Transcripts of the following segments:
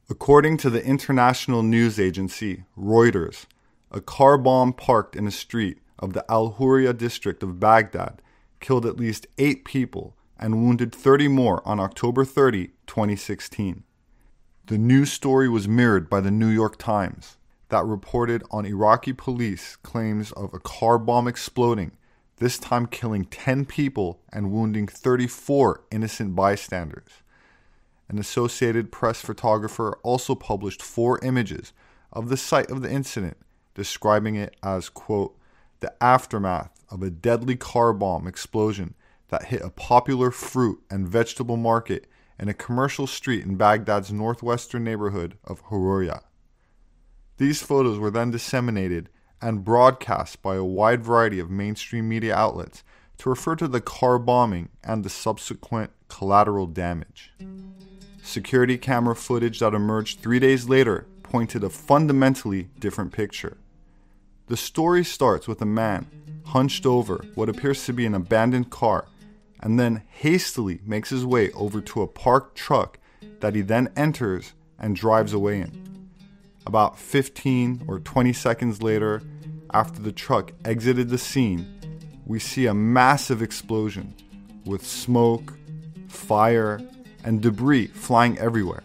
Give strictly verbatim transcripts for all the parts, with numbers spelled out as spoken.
According to the international news agency Reuters, a car bomb parked in a street of the Al Huria district of Baghdad killed at least eight people and wounded thirty more on October thirtieth, twenty sixteen. The news story was mirrored by the New York Times, that reported on Iraqi police claims of a car bomb exploding, this time killing ten people and wounding thirty-four innocent bystanders. An Associated Press photographer also published four images of the site of the incident, describing it as, quote, the aftermath of a deadly car bomb explosion that hit a popular fruit and vegetable market in a commercial street in Baghdad's northwestern neighborhood of Huria. These photos were then disseminated and broadcast by a wide variety of mainstream media outlets to refer to the car bombing and the subsequent collateral damage. Security camera footage that emerged three days later pointed a fundamentally different picture. The story starts with a man hunched over what appears to be an abandoned car and then hastily makes his way over to a parked truck that he then enters and drives away in. About fifteen or twenty seconds later, after the truck exited the scene, we see a massive explosion with smoke, fire, and debris flying everywhere.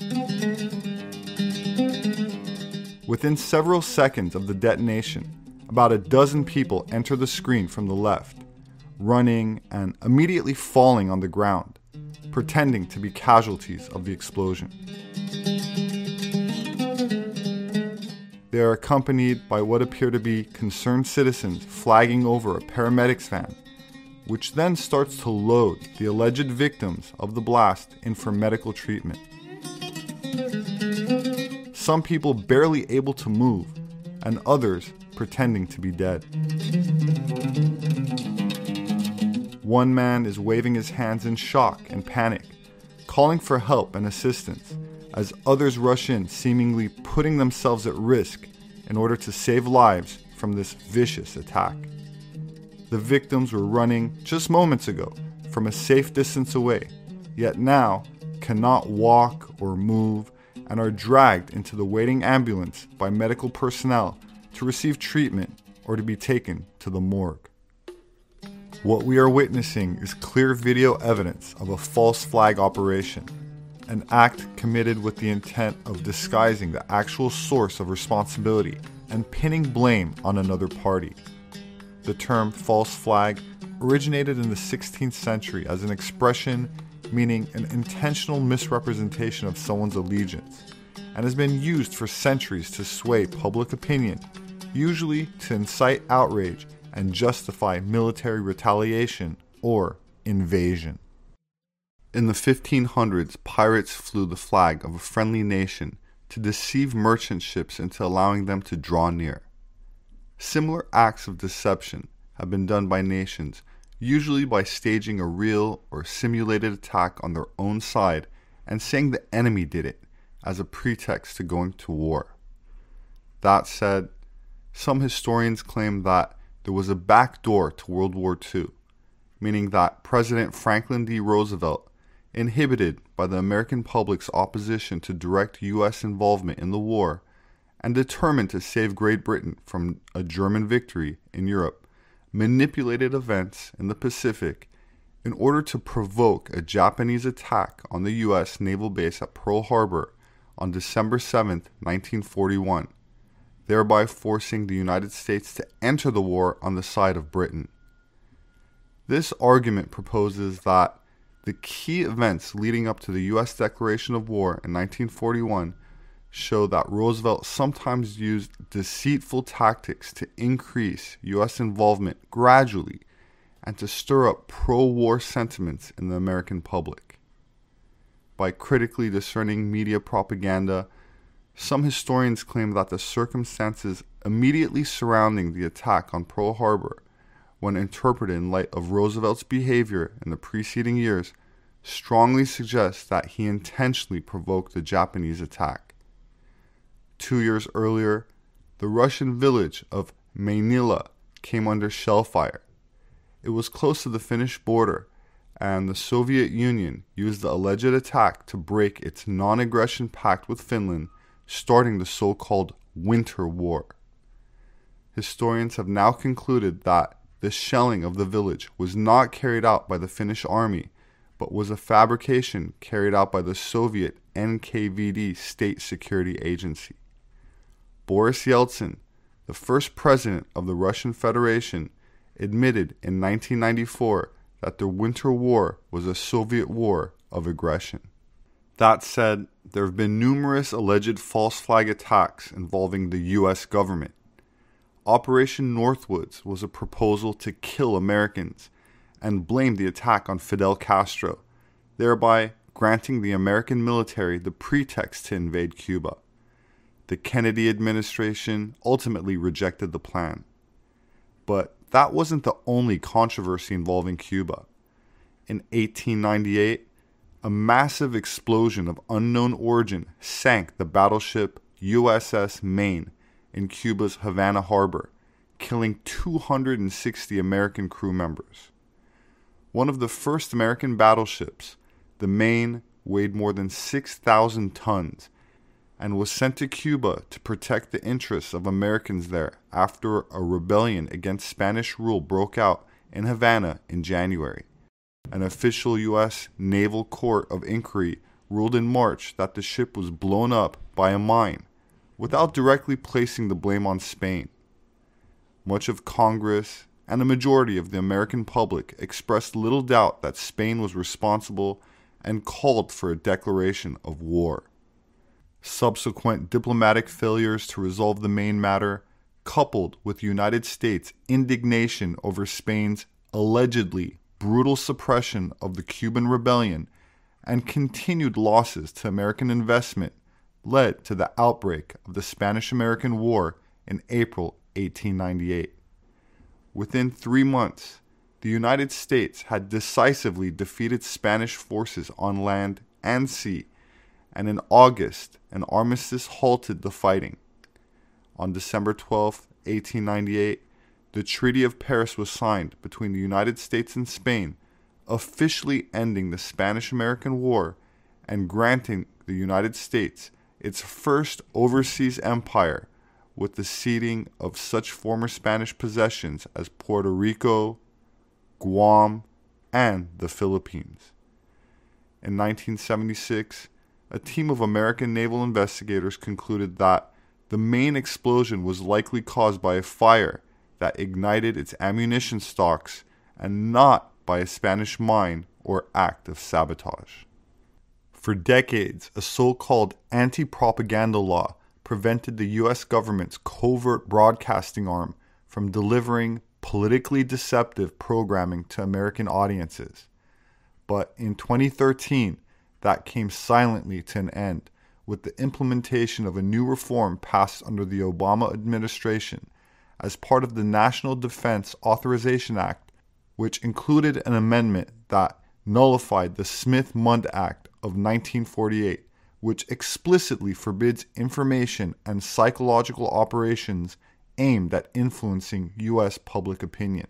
Within several seconds of the detonation, about a dozen people enter the screen from the left, running and immediately falling on the ground, pretending to be casualties of the explosion. They are accompanied by what appear to be concerned citizens flagging over a paramedics van, which then starts to load the alleged victims of the blast in for medical treatment. Some people barely able to move, and others pretending to be dead. One man is waving his hands in shock and panic, calling for help and assistance, as others rush in, seemingly putting themselves at risk in order to save lives from this vicious attack. The victims were running just moments ago from a safe distance away, yet now cannot walk or move and are dragged into the waiting ambulance by medical personnel to receive treatment or to be taken to the morgue. What we are witnessing is clear video evidence of a false flag operation, an act committed with the intent of disguising the actual source of responsibility and pinning blame on another party. The term false flag originated in the sixteenth century as an expression meaning an intentional misrepresentation of someone's allegiance, and has been used for centuries to sway public opinion, usually to incite outrage and justify military retaliation or invasion. In the fifteen hundreds, pirates flew the flag of a friendly nation to deceive merchant ships into allowing them to draw near. Similar acts of deception have been done by nations, usually by staging a real or simulated attack on their own side and saying the enemy did it as a pretext to going to war. That said, some historians claim that there was a back door to World War Two, meaning that President Franklin D. Roosevelt, inhibited by the American public's opposition to direct U S involvement in the war, and determined to save Great Britain from a German victory in Europe, manipulated events in the Pacific in order to provoke a Japanese attack on the U S naval base at Pearl Harbor on December seventh, nineteen forty-one, thereby forcing the United States to enter the war on the side of Britain. This argument proposes that the key events leading up to the U S declaration of war in nineteen forty-one show that Roosevelt sometimes used deceitful tactics to increase U S involvement gradually and to stir up pro-war sentiments in the American public. By critically discerning media propaganda, some historians claim that the circumstances immediately surrounding the attack on Pearl Harbor, when interpreted in light of Roosevelt's behavior in the preceding years, strongly suggest that he intentionally provoked the Japanese attack. Two years earlier, the Russian village of Mainila came under shell fire. It was close to the Finnish border, and the Soviet Union used the alleged attack to break its non-aggression pact with Finland, starting the so-called Winter War. Historians have now concluded that the shelling of the village was not carried out by the Finnish army, but was a fabrication carried out by the Soviet N K V D state security agency. Boris Yeltsin, the first president of the Russian Federation, admitted in nineteen ninety-four that the Winter War was a Soviet war of aggression. That said, there have been numerous alleged false flag attacks involving the U S government. Operation Northwoods was a proposal to kill Americans and blamed the attack on Fidel Castro, thereby granting the American military the pretext to invade Cuba. The Kennedy administration ultimately rejected the plan. But that wasn't the only controversy involving Cuba. In eighteen ninety-eight, a massive explosion of unknown origin sank the battleship U S S Maine in Cuba's Havana Harbor, killing two hundred sixty American crew members. One of the first American battleships, the Maine weighed more than six thousand tons and was sent to Cuba to protect the interests of Americans there after a rebellion against Spanish rule broke out in Havana in January. An official U S Naval Court of Inquiry ruled in March that the ship was blown up by a mine, without directly placing the blame on Spain. Much of Congress and a majority of the American public expressed little doubt that Spain was responsible and called for a declaration of war. Subsequent diplomatic failures to resolve the Maine matter, coupled with the United States' indignation over Spain's allegedly brutal suppression of the Cuban rebellion and continued losses to American investment, led to the outbreak of the Spanish-American War in April eighteen ninety-eight. Within three months, the United States had decisively defeated Spanish forces on land and sea, and in August, an armistice halted the fighting. On December twelfth, eighteen ninety-eight, the Treaty of Paris was signed between the United States and Spain, officially ending the Spanish-American War and granting the United States its first overseas empire, with the ceding of such former Spanish possessions as Puerto Rico, Guam, and the Philippines. In nineteen seventy-six, a team of American naval investigators concluded that the main explosion was likely caused by a fire that ignited its ammunition stocks and not by a Spanish mine or act of sabotage. For decades, a so-called anti-propaganda law prevented the U S government's covert broadcasting arm from delivering politically deceptive programming to American audiences. But in twenty thirteen, that came silently to an end with the implementation of a new reform passed under the Obama administration as part of the National Defense Authorization Act, which included an amendment that nullified the Smith-Mundt Act of nineteen forty-eight, which explicitly forbids information and psychological operations aimed at influencing U S public opinion.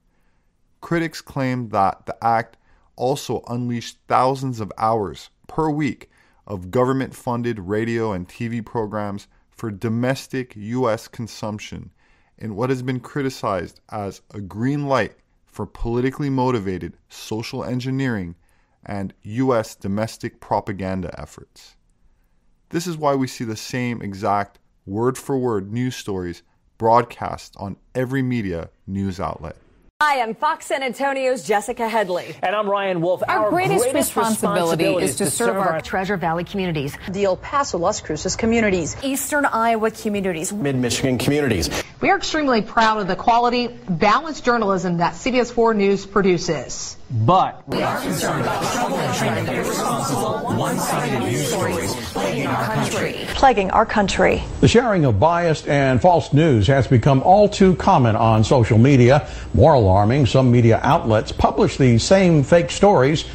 Critics claim that the act also unleashed thousands of hours per week of government-funded radio and T V programs for domestic U S consumption in what has been criticized as a green light for politically motivated social engineering and U S domestic propaganda efforts. This is why we see the same exact word-for-word news stories broadcast on every media news outlet. Hi, I'm Fox San Antonio's Jessica Headley. And I'm Ryan Wolf. Our, our greatest, greatest responsibility, responsibility is to, to serve, serve our, our Treasure Valley communities, the El Paso, Las Cruces communities, Eastern Iowa communities, Mid-Michigan communities. We are extremely proud of the quality, balanced journalism that C B S four News produces. But we are concerned about the trouble and trend of irresponsible, one-sided news stories plaguing our country. Plaguing our country. The sharing of biased and false news has become all too common on social media. More alarming, some media outlets publish these same fake stories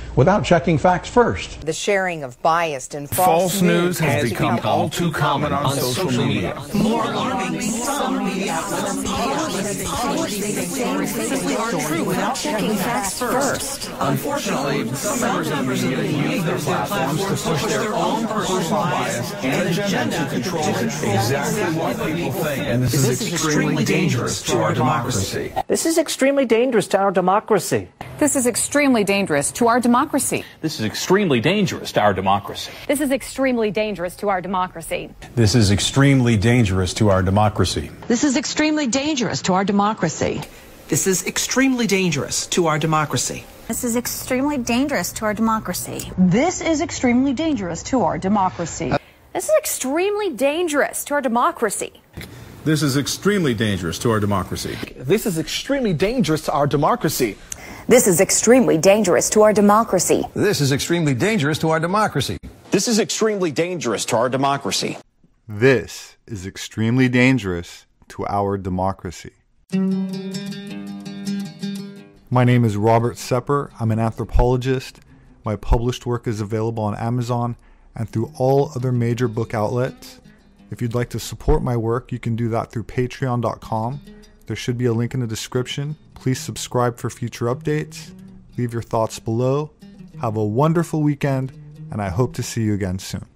without checking facts first. The sharing of biased and false, False news has become all too common on social media. More alarming, some media outlets publish these stories aren't true without checking facts first. Unfortunately, some members of the media use their platforms to push their own personal bias and agenda to control exactly what people think. And this, this is extremely dangerous to our democracy. This is extremely dangerous to our democracy. This is extremely dangerous to our democracy. This is extremely dangerous to our democracy. This is extremely dangerous to our democracy. This is extremely dangerous to our democracy. This is extremely dangerous to our democracy. This is extremely dangerous to our democracy. This is extremely dangerous to our democracy. This is extremely dangerous to our democracy. This is extremely dangerous to our democracy. This is extremely dangerous to our democracy. This is extremely dangerous to our democracy. This is extremely dangerous to our democracy. This is extremely dangerous to our democracy. This is extremely dangerous to our democracy. This is extremely dangerous to our democracy. My name is Robert Sepper. I'm an anthropologist. My published work is available on Amazon and through all other major book outlets. If you'd like to support my work, you can do that through patreon dot com. There should be a link in the description. Please subscribe for future updates. Leave your thoughts below. Have a wonderful weekend, and I hope to see you again soon.